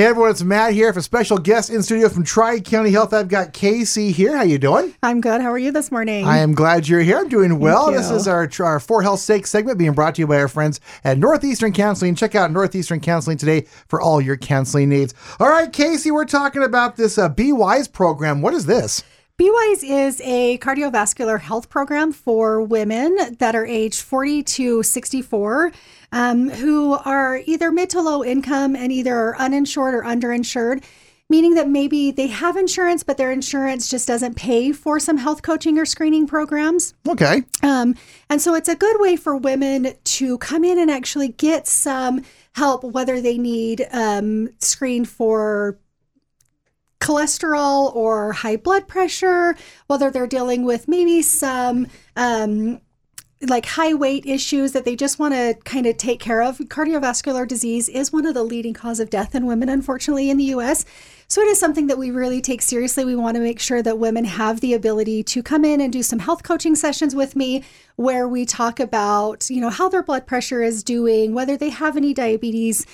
Hey everyone, it's Matt here for a special guest in studio from Tri-County Health. I've got Casey here. How you doing? I'm good. How are you this morning? I am glad you're here. I'm doing well. Thank you. This is our For Health's Sake segment being brought to you by our friends at Northeastern Counseling. Check out Northeastern Counseling today for all your counseling needs. All right, Casey, we're talking about this Be Wise program. What is this? Be Wise is a cardiovascular health program for women that are aged 40 to 64 who are either mid to low income and either are uninsured or underinsured, meaning that maybe they have insurance, but their insurance just doesn't pay for some health coaching or screening programs. Okay. And so it's a good way for women to come in and actually get some help, whether they need screened for cholesterol or high blood pressure, whether they're dealing with maybe some like high weight issues that they just want to kind of take care of. Cardiovascular disease is one of the leading cause of death in women, unfortunately, in the U.S. So it is something that we really take seriously. We want to make sure that women have the ability to come in and do some health coaching sessions with me where we talk about, how their blood pressure is doing, whether they have any diabetes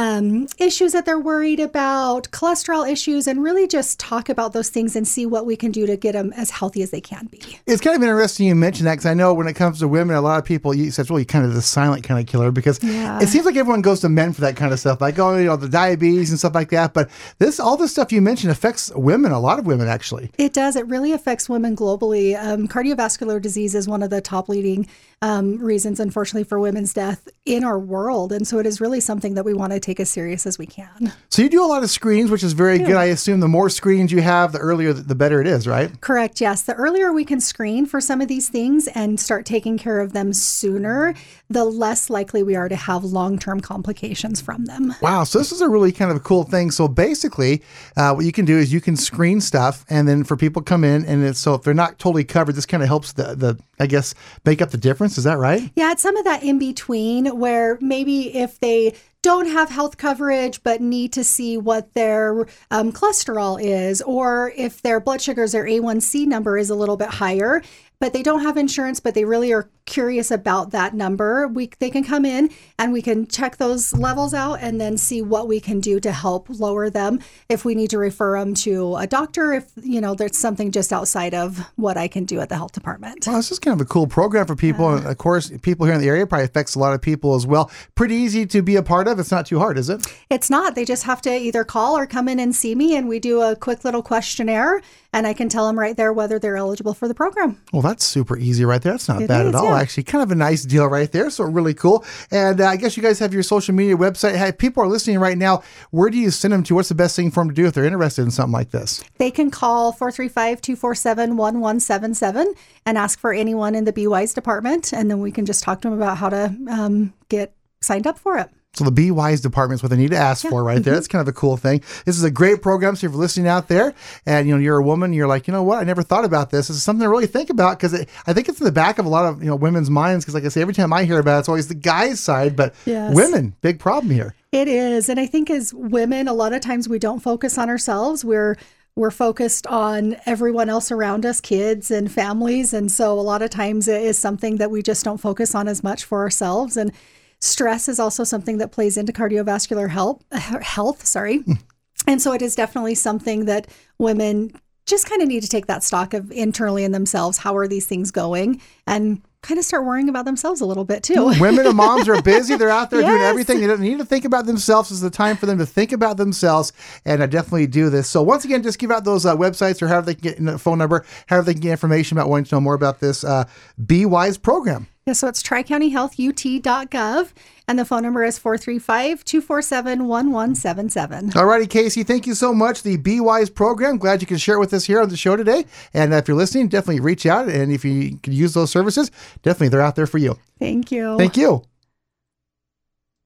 issues that they're worried about, cholesterol issues, and really just talk about those things and see what we can do to get them as healthy as they can be. It's kind of interesting you mentioned that because I know when it comes to women, a lot of people use that's really kind of the silent kind of killer because it seems like everyone goes to men for that kind of stuff, like, the diabetes and stuff like that. But all this stuff you mentioned affects women, a lot of women actually. It does. It really affects women globally. Cardiovascular disease is one of the top leading reasons, unfortunately, for women's death in our world. And so it is really something that we want to take as serious as we can. So you do a lot of screens, which is very good. I assume the more screens you have, the earlier, the better it is, right? Correct. Yes. The earlier we can screen for some of these things and start taking care of them sooner, the less likely we are to have long-term complications from them. Wow. So this is a really kind of a cool thing. So basically, what you can do is you can screen stuff, and then for people come in, and so if they're not totally covered, this kind of helps I guess, make up the difference. Is that right? Yeah, it's some of that in between where maybe if they don't have health coverage but need to see what their cholesterol is, or if their blood sugars, their A1C number is a little bit higher, but they don't have insurance, but they really are curious about that number, they can come in and we can check those levels out and then see what we can do to help lower them. If we need to refer them to a doctor, if there's something just outside of what I can do at the health department. Well, this is kind of a cool program for people. And of course, people here in the area probably affects a lot of people as well. Pretty easy to be a part of. It's not too hard, is it? It's not. They just have to either call or come in and see me, and we do a quick little questionnaire, and I can tell them right there whether they're eligible for the program. Well, that's super easy right there. That's not bad at all. Yeah. Actually, kind of a nice deal right there. So really cool. And I guess you guys have your social media website. Hey, people are listening right now. Where do you send them to? What's the best thing for them to do if they're interested in something like this? They can call 435-247-1177 and ask for anyone in the Be Wise department, and then we can just talk to them about how to get signed up for it. So the Be Wise department is what they need to ask for right there. That's kind of a cool thing. This is a great program. So if you're listening out there and you're a woman, you're like, what? I never thought about this. This is something to really think about because I think it's in the back of a lot of women's minds because like I say, every time I hear about it, it's always the guy's side, but women, big problem here. It is. And I think as women, a lot of times we don't focus on ourselves. We're focused on everyone else around us, kids and families. And so a lot of times it is something that we just don't focus on as much for ourselves. And stress is also something that plays into cardiovascular health. And so it is definitely something that women just kind of need to take that stock of internally in themselves. How are these things going? And kind of start worrying about themselves a little bit too. Women and moms are busy. They're out there doing everything. They don't need to think about themselves. It's the time for them to think about themselves. And I definitely do this. So once again, just give out those websites or however they can get a phone number, however they can get information about wanting to know more about this Be Wise program. Yeah, so it's tricountyhealthut.gov, and the phone number is 435-247-1177. All righty, Casey, thank you so much. The Be Wise program, glad you could share it with us here on the show today. And if you're listening, definitely reach out. And if you can use those services, definitely they're out there for you. Thank you. Thank you.